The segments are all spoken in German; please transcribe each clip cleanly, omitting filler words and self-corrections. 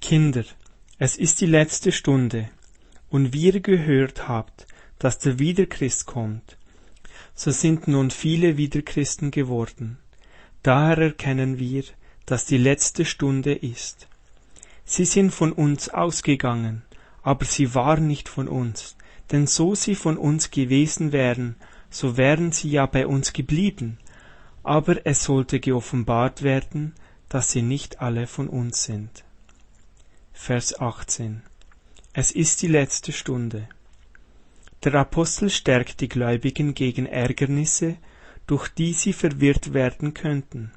Kinder, es ist die letzte Stunde, und wie ihr gehört habt, dass der Wiederchrist kommt, so sind nun viele Wiederchristen geworden. Daher erkennen wir, dass die letzte Stunde ist. Sie sind von uns ausgegangen, aber sie waren nicht von uns, denn so sie von uns gewesen wären, so wären sie ja bei uns geblieben. Aber es sollte geoffenbart werden, dass sie nicht alle von uns sind. Vers 18. Es ist die letzte Stunde. Der Apostel stärkt die Gläubigen gegen Ärgernisse, durch die sie verwirrt werden könnten.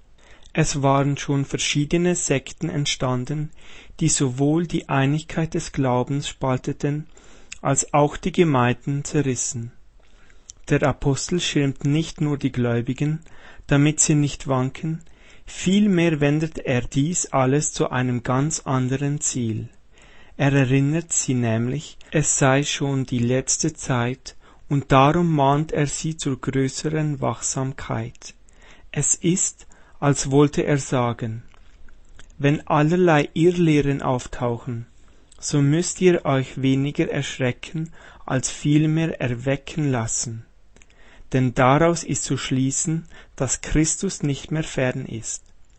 Es waren schon verschiedene Sekten entstanden, die sowohl die Einigkeit des Glaubens spalteten, als auch die Gemeinden zerrissen. Der Apostel schirmt nicht nur die Gläubigen, damit sie nicht wanken, vielmehr wendet er dies alles zu einem ganz anderen Ziel. Er erinnert sie nämlich, es sei schon die letzte Zeit, und darum mahnt er sie zur größeren Wachsamkeit. Es ist, als wollte er sagen: Wenn allerlei Irrlehren auftauchen, so müsst ihr euch weniger erschrecken, als vielmehr erwecken lassen. Denn daraus ist zu schließen, dass Christus nicht mehr fern ist.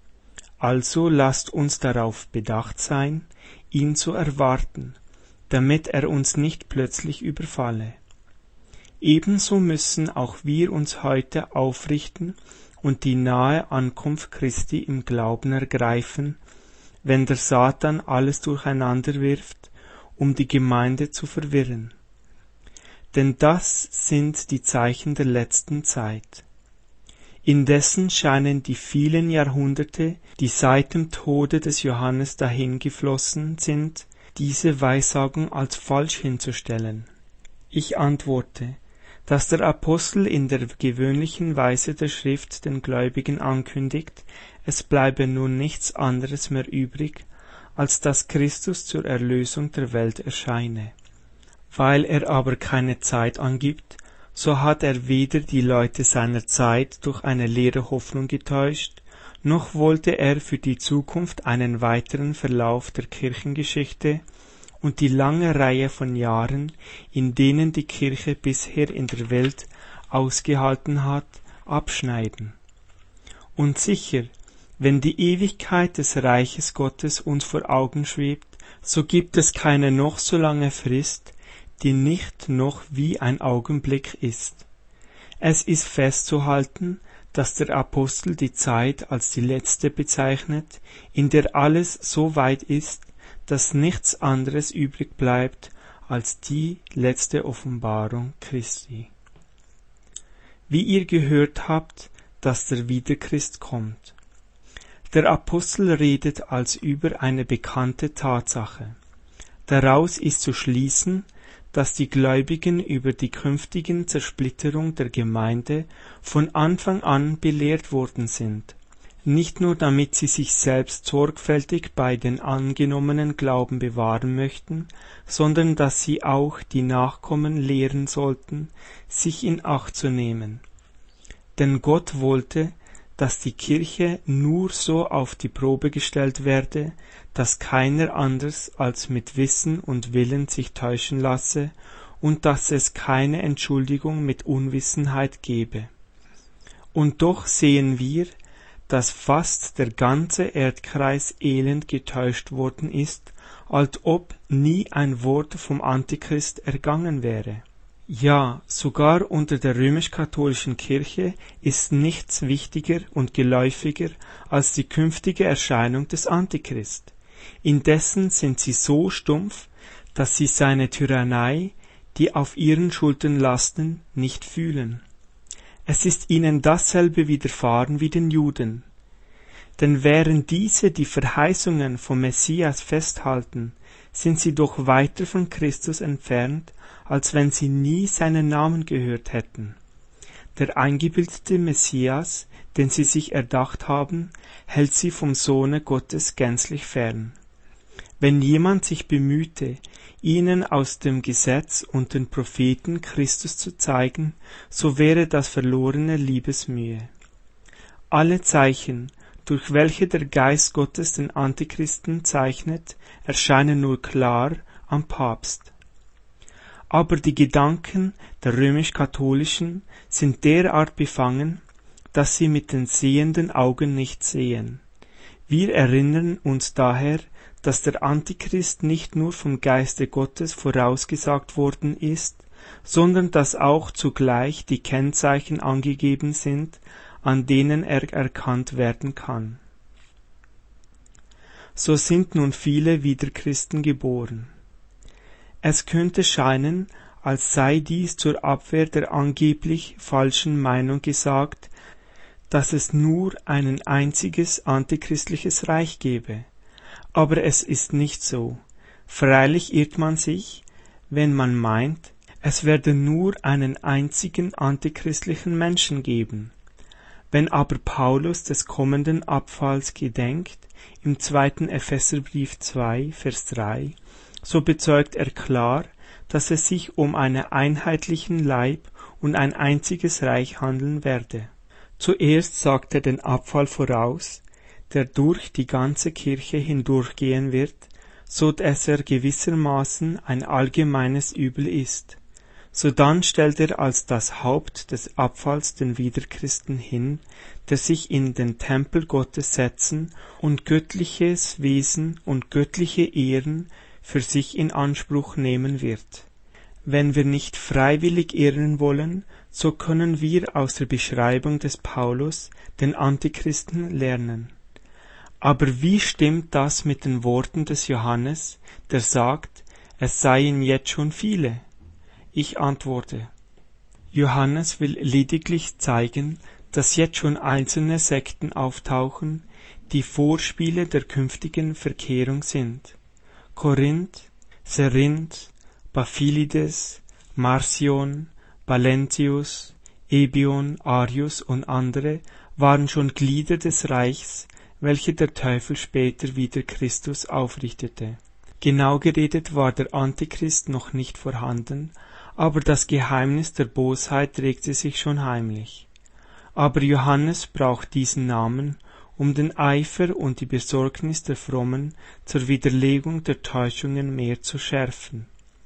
Also lasst uns darauf bedacht sein, ihn zu erwarten, damit er uns nicht plötzlich überfalle. Ebenso müssen auch wir uns heute aufrichten und die nahe Ankunft Christi im Glauben ergreifen, wenn der Satan alles durcheinander wirft, um die Gemeinde zu verwirren. Denn das sind die Zeichen der letzten Zeit. Indessen scheinen die vielen Jahrhunderte, die seit dem Tode des Johannes dahingeflossen sind, diese Weissagung als falsch hinzustellen. Ich antworte, dass der Apostel in der gewöhnlichen Weise der Schrift den Gläubigen ankündigt, es bleibe nun nichts anderes mehr übrig, als dass Christus zur Erlösung der Welt erscheine. Weil er aber keine Zeit angibt, so hat er weder die Leute seiner Zeit durch eine leere Hoffnung getäuscht, noch wollte er für die Zukunft einen weiteren Verlauf der Kirchengeschichte und die lange Reihe von Jahren, in denen die Kirche bisher in der Welt ausgehalten hat, abschneiden. Und sicher, wenn die Ewigkeit des Reiches Gottes uns vor Augen schwebt, so gibt es keine noch so lange Frist, die nicht noch wie ein Augenblick ist. Es ist festzuhalten, dass der Apostel die Zeit als die letzte bezeichnet, in der alles so weit ist, dass nichts anderes übrig bleibt als die letzte Offenbarung Christi. Wie ihr gehört habt, dass der Wiederchrist kommt. Der Apostel redet als über eine bekannte Tatsache. Daraus ist zu schließen, dass die Gläubigen über die künftigen Zersplitterung der Gemeinde von Anfang an belehrt worden sind, nicht nur damit sie sich selbst sorgfältig bei den angenommenen Glauben bewahren möchten, sondern dass sie auch die Nachkommen lehren sollten, sich in Acht zu nehmen. Denn Gott wollte, dass die Kirche nur so auf die Probe gestellt werde, dass keiner anders als mit Wissen und Willen sich täuschen lasse und dass es keine Entschuldigung mit Unwissenheit gebe. Und doch sehen wir, dass fast der ganze Erdkreis elend getäuscht worden ist, als ob nie ein Wort vom Antichrist ergangen wäre. Ja, sogar unter der römisch-katholischen Kirche ist nichts wichtiger und geläufiger als die künftige Erscheinung des Antichrist. Indessen sind sie so stumpf, dass sie seine Tyrannei, die auf ihren Schultern lasten, nicht fühlen. Es ist ihnen dasselbe widerfahren wie den Juden. Denn während diese die Verheißungen vom Messias festhalten, sind sie doch weiter von Christus entfernt, als wenn sie nie seinen Namen gehört hätten. Der eingebildete Messias, den sie sich erdacht haben, hält sie vom Sohne Gottes gänzlich fern. Wenn jemand sich bemühte, ihnen aus dem Gesetz und den Propheten Christus zu zeigen, so wäre das verlorene Liebesmühe. Alle Zeichen, durch welche der Geist Gottes den Antichristen zeichnet, erscheinen nur klar am Papst. Aber die Gedanken der römisch-katholischen sind derart befangen, dass sie mit den sehenden Augen nicht sehen. Wir erinnern uns daher, dass der Antichrist nicht nur vom Geiste Gottes vorausgesagt worden ist, sondern dass auch zugleich die Kennzeichen angegeben sind, an denen er erkannt werden kann. So sind nun viele Wiederchristen geboren. Es könnte scheinen, als sei dies zur Abwehr der angeblich falschen Meinung gesagt, dass es nur ein einziges antichristliches Reich gebe. Aber es ist nicht so. Freilich irrt man sich, wenn man meint, es werde nur einen einzigen antichristlichen Menschen geben. Wenn aber Paulus des kommenden Abfalls gedenkt, im 2. Epheserbrief 2, Vers 3, so bezeugt er klar, dass es sich um einen einheitlichen Leib und ein einziges Reich handeln werde. Zuerst sagt er den Abfall voraus, der durch die ganze Kirche hindurchgehen wird, so dass er gewissermaßen ein allgemeines Übel ist. Sodann stellt er als das Haupt des Abfalls den Wiederchristen hin, der sich in den Tempel Gottes setzen und göttliches Wesen und göttliche Ehren für sich in Anspruch nehmen wird. Wenn wir nicht freiwillig irren wollen, so können wir aus der Beschreibung des Paulus den Antichristen lernen. Aber wie stimmt das mit den Worten des Johannes, der sagt, es seien jetzt schon viele? Ich antworte, Johannes will lediglich zeigen, dass jetzt schon einzelne Sekten auftauchen, die Vorspiele der künftigen Verkehrung sind. Korinth, Serinth, Baphilides, Marcion, Valentius, Ebion, Arius und andere waren schon Glieder des Reichs, welche der Teufel später wieder Christus aufrichtete. Genau geredet war der Antichrist noch nicht vorhanden, aber das Geheimnis der Bosheit regte sich schon heimlich. Aber Johannes braucht diesen Namen, um den Eifer und die Besorgnis der Frommen zur Widerlegung der Täuschungen mehr zu schärfen.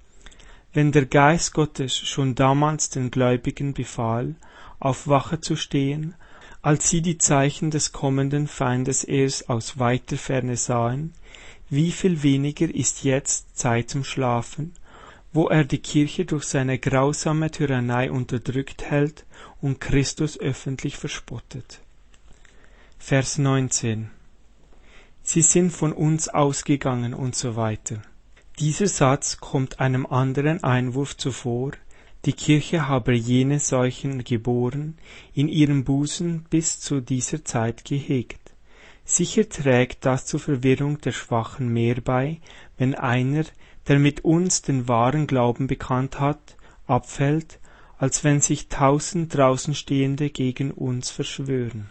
Wenn der Geist Gottes schon damals den Gläubigen befahl, auf Wache zu stehen, als sie die Zeichen des kommenden Feindes erst aus weiter Ferne sahen, wie viel weniger ist jetzt Zeit zum Schlafen, wo er die Kirche durch seine grausame Tyrannei unterdrückt hält und Christus öffentlich verspottet. Vers 19. Sie sind von uns ausgegangen und so weiter. Dieser Satz kommt einem anderen Einwurf zuvor, die Kirche habe jene Seuchen geboren, in ihrem Busen bis zu dieser Zeit gehegt. Sicher trägt das zur Verwirrung der Schwachen mehr bei, wenn einer, der mit uns den wahren Glauben bekannt hat, abfällt, als wenn sich 1000 Draußenstehende gegen uns verschwören.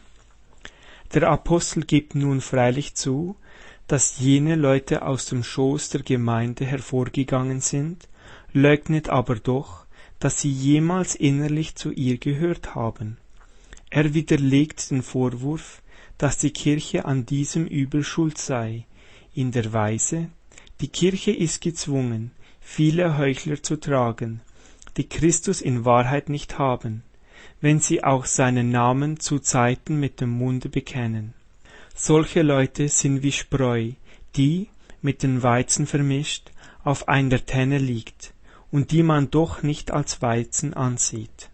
Der Apostel gibt nun freilich zu, dass jene Leute aus dem Schoß der Gemeinde hervorgegangen sind, leugnet aber doch, dass sie jemals innerlich zu ihr gehört haben. Er widerlegt den Vorwurf, dass die Kirche an diesem Übel schuld sei, in der Weise, die Kirche ist gezwungen, viele Heuchler zu tragen, die Christus in Wahrheit nicht haben, wenn sie auch seinen Namen zu Zeiten mit dem Munde bekennen. Solche Leute sind wie Spreu, die, mit den Weizen vermischt, auf einer Tenne liegt und die man doch nicht als Weizen ansieht.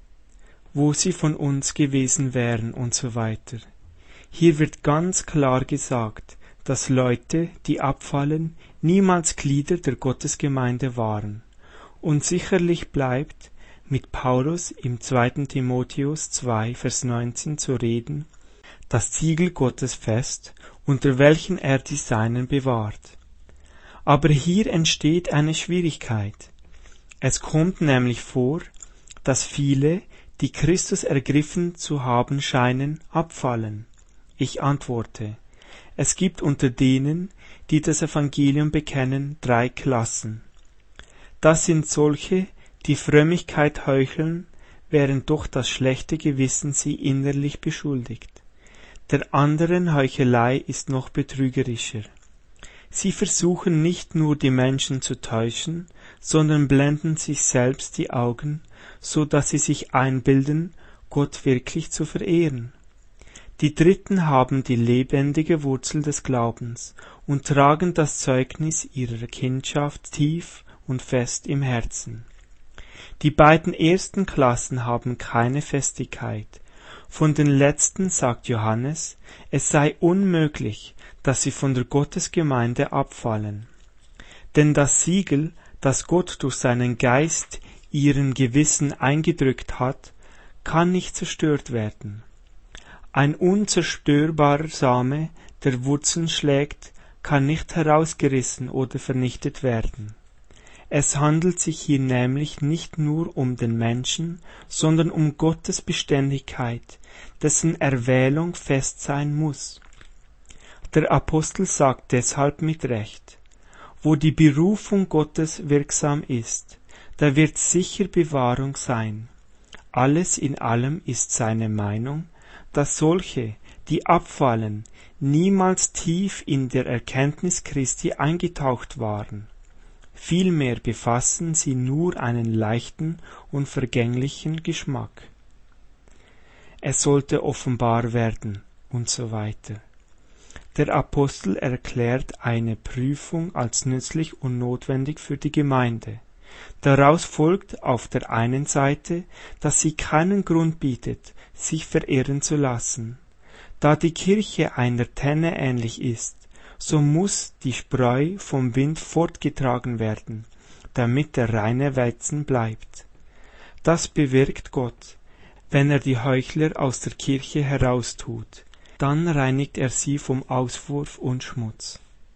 Wo sie von uns gewesen wären und so weiter. Hier wird ganz klar gesagt, dass Leute, die abfallen, niemals Glieder der Gottesgemeinde waren. Und sicherlich bleibt, mit Paulus im 2. Timotheus 2, Vers 19 zu reden, das Siegel Gottes fest, unter welchen er die Seinen bewahrt. Aber hier entsteht eine Schwierigkeit. Es kommt nämlich vor, dass viele, die Christus ergriffen zu haben scheinen, abfallen. Ich antworte, es gibt unter denen, die das Evangelium bekennen, 3 Klassen. Das sind solche, die Frömmigkeit heucheln, während doch das schlechte Gewissen sie innerlich beschuldigt. der anderen Heuchelei ist noch betrügerischer. Sie versuchen nicht nur die Menschen zu täuschen, sondern blenden sich selbst die Augen, so dass sie sich einbilden, Gott wirklich zu verehren. Die Dritten haben die lebendige Wurzel des Glaubens und tragen das Zeugnis ihrer Kindschaft tief und fest im Herzen. Die beiden ersten Klassen haben keine Festigkeit. Von den letzten sagt Johannes, es sei unmöglich, dass sie von der Gottesgemeinde abfallen. Denn das Siegel, das Gott durch seinen Geist ihren Gewissen eingedrückt hat, kann nicht zerstört werden. Ein unzerstörbarer Same, der Wurzeln schlägt, kann nicht herausgerissen oder vernichtet werden. Es handelt sich hier nämlich nicht nur um den Menschen, sondern um Gottes Beständigkeit, dessen Erwählung fest sein muss. Der Apostel sagt deshalb mit Recht, wo die Berufung Gottes wirksam ist, da wird sicher Bewahrung sein. Alles in allem ist seine Meinung, dass solche, die abfallen, niemals tief in der Erkenntnis Christi eingetaucht waren. Vielmehr befassen sie nur einen leichten und vergänglichen Geschmack. Es sollte offenbar werden und so weiter. Der Apostel erklärt eine Prüfung als nützlich und notwendig für die Gemeinde. Daraus folgt auf der einen Seite, dass sie keinen Grund bietet, sich verehren zu lassen. Da die Kirche einer Tenne ähnlich ist, so muss die Spreu vom Wind fortgetragen werden, damit der reine Weizen bleibt. Das bewirkt Gott, wenn er die Heuchler aus der Kirche heraustut. Dann reinigt er sie vom Auswurf und Schmutz.